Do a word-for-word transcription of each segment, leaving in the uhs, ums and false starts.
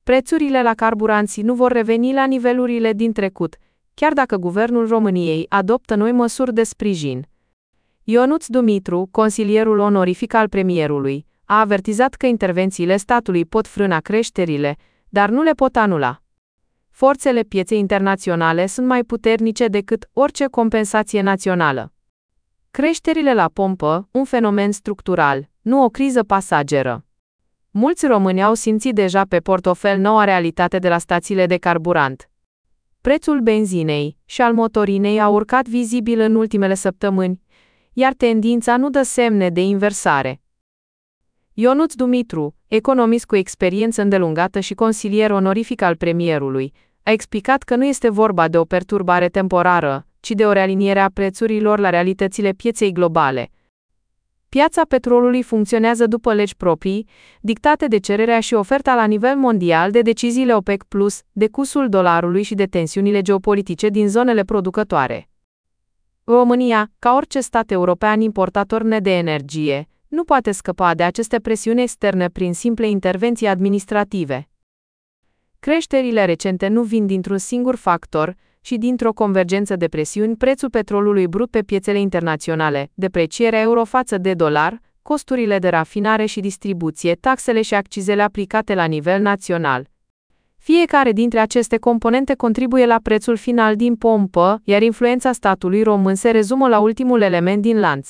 prețurile la carburanți nu vor reveni la nivelurile din trecut, chiar dacă Guvernul României adoptă noi măsuri de sprijin. Ionuț Dumitru, consilierul onorific al premierului, a avertizat că intervențiile statului pot frâna creșterile, dar nu le pot anula. Forțele pieței internaționale sunt mai puternice decât orice compensație națională. Creșterile la pompă, un fenomen structural, nu o criză pasageră. Mulți români au simțit deja pe portofel noua realitate de la stațiile de carburant. Prețul benzinei și al motorinei a urcat vizibil în ultimele săptămâni, iar tendința nu dă semne de inversare. Ionuț Dumitru, economist cu experiență îndelungată și consilier onorific al premierului, a explicat că nu este vorba de o perturbare temporară, ci de o realiniere a prețurilor la realitățile pieței globale. Piața petrolului funcționează după legi proprii, dictate de cererea și oferta la nivel mondial de deciziile OPEC plus, de cursul dolarului și de tensiunile geopolitice din zonele producătoare. România, ca orice stat european importator net de energie, nu poate scăpa de aceste presiuni externe prin simple intervenții administrative. Creșterile recente nu vin dintr-un singur factor, ci dintr-o convergență de presiuni: prețul petrolului brut pe piețele internaționale, deprecierea euro față de dolar, costurile de rafinare și distribuție, taxele și accizele aplicate la nivel național. Fiecare dintre aceste componente contribuie la prețul final din pompă, iar influența statului român se rezumă la ultimul element din lanț.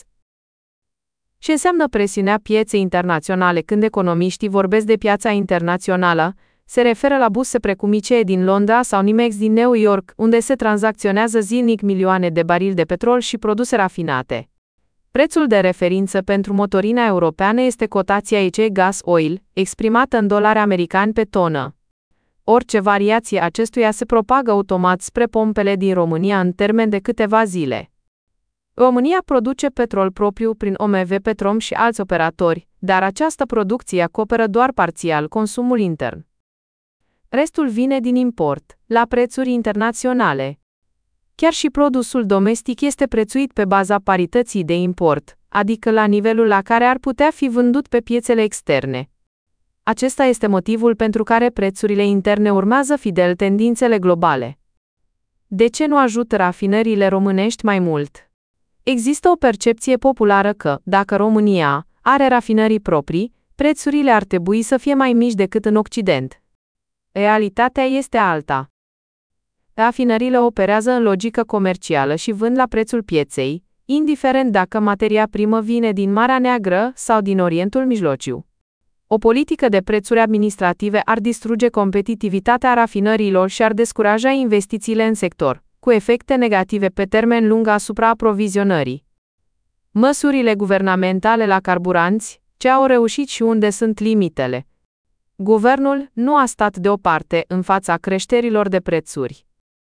Ce înseamnă presiunea pieței internaționale? Când economiștii vorbesc de piața internațională, se referă la burse precum I C E din Londra sau NYMEX din New York, unde se tranzacționează zilnic milioane de barili de petrol și produse rafinate. Prețul de referință pentru motorina europeană este cotația E C Gas Oil, exprimată în dolari americani pe tonă. Orice variație acestuia se propagă automat spre pompele din România în termen de câteva zile. România produce petrol propriu prin O M V Petrom și alți operatori, dar această producție acoperă doar parțial consumul intern. Restul vine din import, la prețuri internaționale. Chiar și produsul domestic este prețuit pe baza parității de import, adică la nivelul la care ar putea fi vândut pe piețele externe. Acesta este motivul pentru care prețurile interne urmează fidel tendințele globale. De ce nu ajută rafinările românești mai mult? Există o percepție populară că, dacă România are rafinării proprii, prețurile ar trebui să fie mai mici decât în Occident. Realitatea este alta. Rafinările operează în logică comercială și vând la prețul pieței, indiferent dacă materia primă vine din Marea Neagră sau din Orientul Mijlociu. O politică de prețuri administrative ar distruge competitivitatea rafinărilor și ar descuraja investițiile în sector, cu efecte negative pe termen lung asupra aprovizionării. Măsurile guvernamentale la carburanți, ce au reușit și unde sunt limitele? Guvernul nu a stat deoparte în fața creșterilor de prețuri.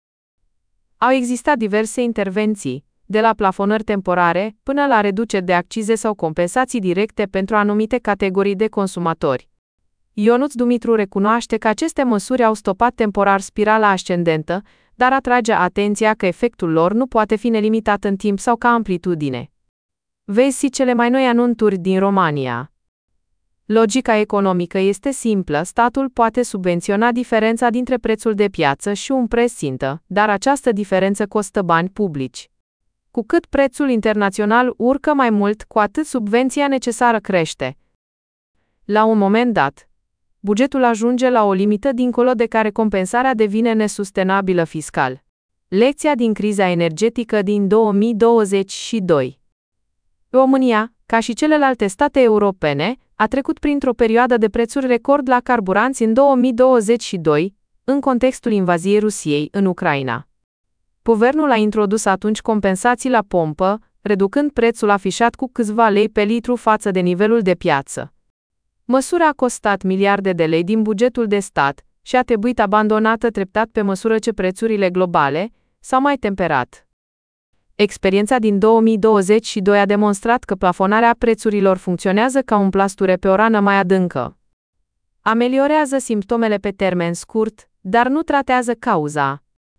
Au existat diverse intervenții, de la plafonări temporare până la reduceri de accize sau compensații directe pentru anumite categorii de consumatori. Ionuț Dumitru recunoaște că aceste măsuri au stopat temporar spirala ascendentă, dar atrage atenția că efectul lor nu poate fi nelimitat în timp sau ca amplitudine. Vezi cele mai noi anunțuri din România. Logica economică este simplă: statul poate subvenționa diferența dintre prețul de piață și un preț țintă, dar această diferență costă bani publici. Cu cât prețul internațional urcă mai mult, cu atât subvenția necesară crește. La un moment dat, bugetul ajunge la o limită dincolo de care compensarea devine nesustenabilă fiscal. Lecția din criza energetică din două mii douăzeci și doi. România, ca și celelalte state europene, a trecut printr-o perioadă de prețuri record la carburanți în două mii douăzeci și doi, în contextul invaziei Rusiei în Ucraina. Guvernul a introdus atunci compensații la pompă, reducând prețul afișat cu câțiva lei pe litru față de nivelul de piață. Măsura a costat miliarde de lei din bugetul de stat și a trebuit abandonată treptat pe măsură ce prețurile globale s-au mai temperat. Experiența din două mii douăzeci și doi a demonstrat că plafonarea prețurilor funcționează ca un plasture pe o rană mai adâncă. Ameliorează simptomele pe termen scurt, dar nu tratează cauza.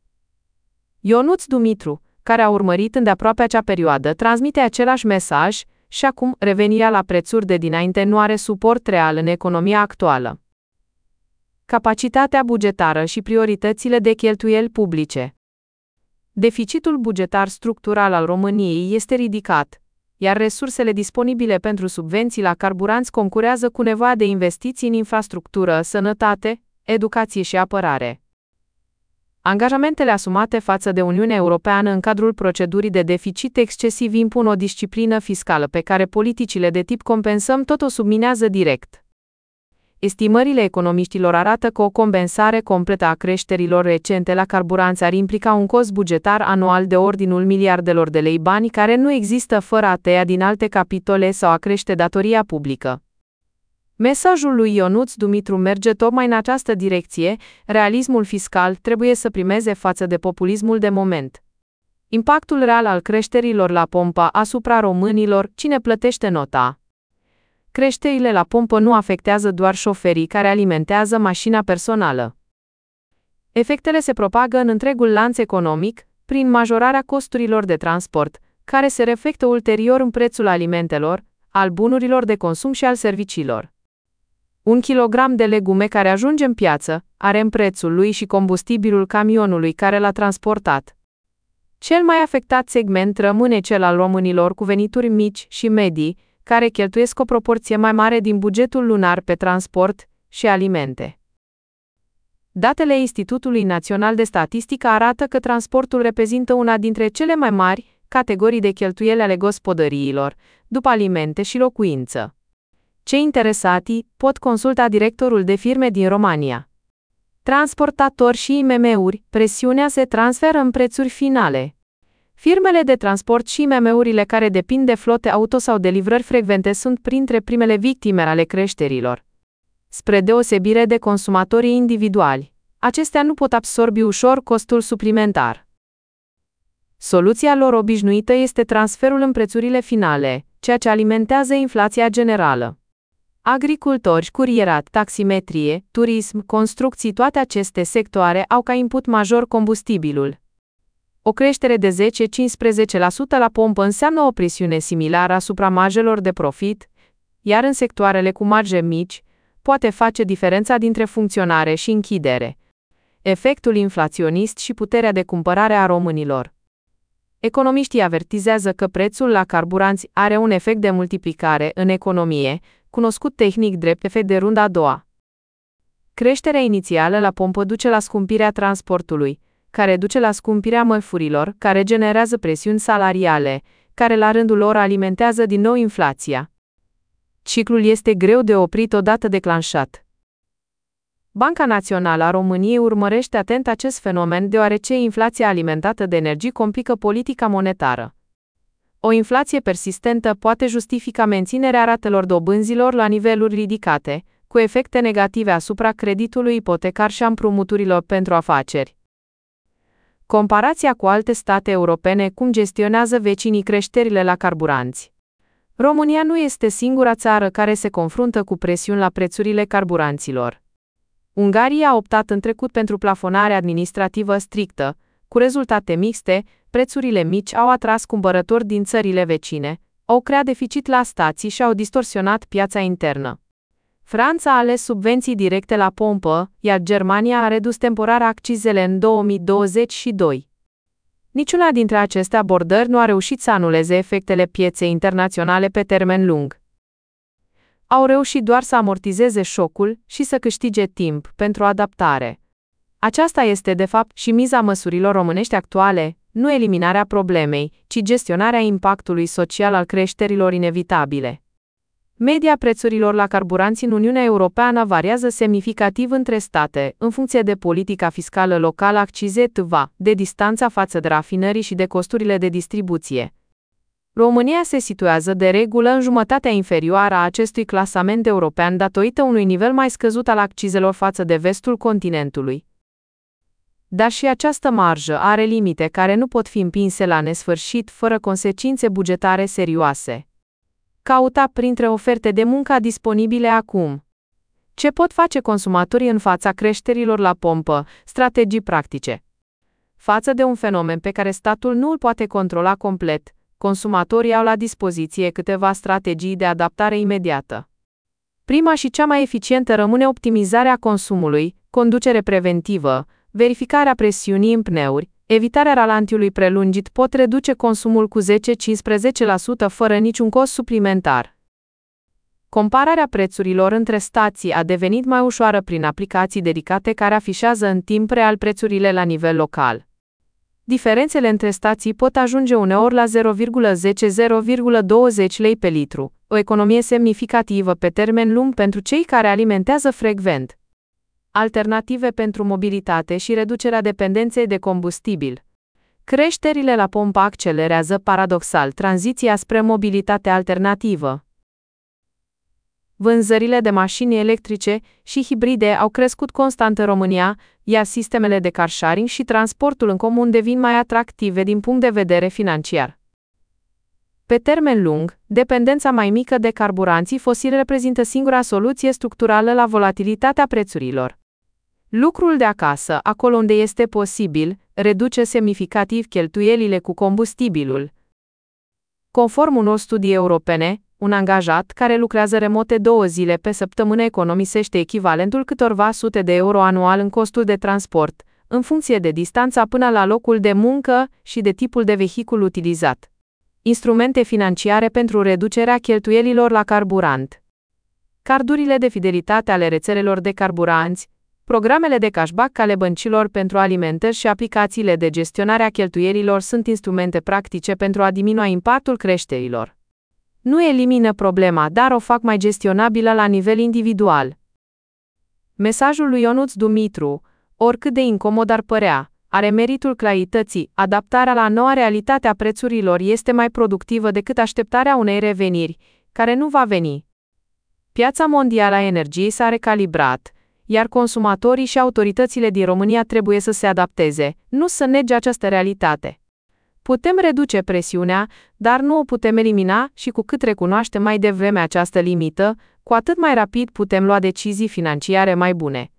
Ionuț Dumitru, care a urmărit îndeaproape acea perioadă, transmite același mesaj și acum revenirea la prețuri de dinainte nu are suport real în economia actuală. capacitatea bugetară și prioritățile de cheltuieli publice. Deficitul bugetar structural al României este ridicat, iar resursele disponibile pentru subvenții la carburanți concurează cu nevoia de investiții în infrastructură, sănătate, educație și apărare. Angajamentele asumate față de Uniunea Europeană în cadrul procedurii de deficit excesiv impun o disciplină fiscală pe care politicile de tip compensăm tot o subminează direct. Estimările economiștilor arată că o compensare completă a creșterilor recente la carburanți ar implica un cost bugetar anual de ordinul miliardelor de lei, bani care nu există fără a tăia din alte capitole sau a crește datoria publică. Mesajul lui Ionuț Dumitru merge tocmai în această direcție: realismul fiscal trebuie să primeze față de populismul de moment. Impactul real al creșterilor la pompă asupra românilor, cine plătește nota? Creșterile la pompă nu afectează doar șoferii care alimentează mașina personală. Efectele se propagă în întregul lanț economic, prin majorarea costurilor de transport, care se reflectă ulterior în prețul alimentelor, al bunurilor de consum și al serviciilor. Un kilogram de legume care ajunge în piață are în prețul lui și combustibilul camionului care l-a transportat. Cel mai afectat segment rămâne cel al românilor cu venituri mici și medii, care cheltuiesc o proporție mai mare din bugetul lunar pe transport și alimente. Datele Institutului Național de Statistică arată că transportul reprezintă una dintre cele mai mari categorii de cheltuieli ale gospodăriilor, după alimente și locuință. Cei interesati pot consulta directorul de firme din România. Transportatori și I M M-uri, presiunea se transferă în prețuri finale. Firmele de transport și I M M-urile care depind de flote auto sau de livrări frecvente sunt printre primele victime ale creșterilor. Spre deosebire de consumatorii individuali, acestea nu pot absorbi ușor costul suplimentar. Soluția lor obișnuită este transferul în prețurile finale, ceea ce alimentează inflația generală. Agricultori, curierat, taximetrie, turism, construcții, toate aceste sectoare au ca input major combustibilul. O creștere de zece-cincisprezece la sută la pompă înseamnă o presiune similară asupra marjelor de profit, iar în sectoarele cu marje mici, poate face diferența dintre funcționare și închidere. Efectul inflaționist și puterea de cumpărare a românilor. Economiștii avertizează că prețul la carburanți are un efect de multiplicare în economie, cunoscut tehnic drept efect de runda a doua. Creșterea inițială la pompă duce la scumpirea transportului, care duce la scumpirea mărfurilor, care generează presiuni salariale, care la rândul lor alimentează din nou inflația. Ciclul este greu de oprit odată declanșat. Banca Națională a României urmărește atent acest fenomen deoarece inflația alimentată de energii complică politica monetară. O inflație persistentă poate justifica menținerea ratelor dobânzilor la niveluri ridicate, cu efecte negative asupra creditului ipotecar și a împrumuturilor pentru afaceri. Comparația cu alte state europene: cum gestionează vecinii creșterile la carburanți. România nu este singura țară care se confruntă cu presiuni la prețurile carburanților. Ungaria a optat în trecut pentru plafonare administrativă strictă, cu rezultate mixte. Prețurile mici au atras cumpărători din țările vecine, au creat deficit la stații și au distorsionat piața internă. Franța a ales subvenții directe la pompă, iar Germania a redus temporar accizele în două mii douăzeci și doi. Niciuna dintre aceste abordări nu a reușit să anuleze efectele pieței internaționale pe termen lung. Au reușit doar să amortizeze șocul și să câștige timp pentru adaptare. Aceasta este de fapt și miza măsurilor românești actuale, nu eliminarea problemei, ci gestionarea impactului social al creșterilor inevitabile. Media prețurilor la carburanți în Uniunea Europeană variază semnificativ între state, în funcție de politica fiscală locală, accize T V A, de distanța față de rafinării și de costurile de distribuție. România se situează de regulă în jumătatea inferioară a acestui clasament european datorită unui nivel mai scăzut al accizelor față de vestul continentului. Dar și această marjă are limite care nu pot fi împinse la nesfârșit fără consecințe bugetare serioase. Cauta printre oferte de muncă disponibile acum. Ce pot face consumatorii în fața creșterilor la pompă? Strategii practice. Față de un fenomen pe care statul nu îl poate controla complet, consumatorii au la dispoziție câteva strategii de adaptare imediată. Prima și cea mai eficientă rămâne optimizarea consumului, conducere preventivă, verificarea presiunii în pneuri, evitarea ralantiului prelungit pot reduce consumul cu zece-cincisprezece la sută fără niciun cost suplimentar. Compararea prețurilor între stații a devenit mai ușoară prin aplicații dedicate care afișează în timp real prețurile la nivel local. Diferențele între stații pot ajunge uneori la zero virgulă zece - zero virgulă douăzeci lei pe litru, o economie semnificativă pe termen lung pentru cei care alimentează frecvent. Alternative pentru mobilitate și reducerea dependenței de combustibil. Creșterile la pompă accelerează paradoxal tranziția spre mobilitate alternativă. Vânzările de mașini electrice și hibride au crescut constant în România, iar sistemele de car sharing și transportul în comun devin mai atractive din punct de vedere financiar. Pe termen lung, dependența mai mică de carburanții fosili reprezintă singura soluție structurală la volatilitatea prețurilor. Lucrul de acasă, acolo unde este posibil, reduce semnificativ cheltuielile cu combustibilul. Conform unor studii europene, un angajat care lucrează remote două zile pe săptămână economisește echivalentul câtorva sute de euro anual în costul de transport, în funcție de distanța până la locul de muncă și de tipul de vehicul utilizat. Instrumente financiare pentru reducerea cheltuielilor la carburant. Cardurile de fidelitate ale rețelelor de carburanți, programele de cashback ale băncilor pentru alimentări și aplicațiile de gestionare a cheltuielilor sunt instrumente practice pentru a diminua impactul creșterilor. Nu elimină problema, dar o fac mai gestionabilă la nivel individual. Mesajul lui Ionuț Dumitru, oricât de incomod ar părea, are meritul clarității. Adaptarea la noua realitate a prețurilor este mai productivă decât așteptarea unei reveniri, care nu va veni. Piața mondială a energiei s-a recalibrat, iar consumatorii și autoritățile din România trebuie să se adapteze, nu să nege această realitate. Putem reduce presiunea, dar nu o putem elimina și cu cât recunoaștem mai devreme această limită, cu atât mai rapid putem lua decizii financiare mai bune.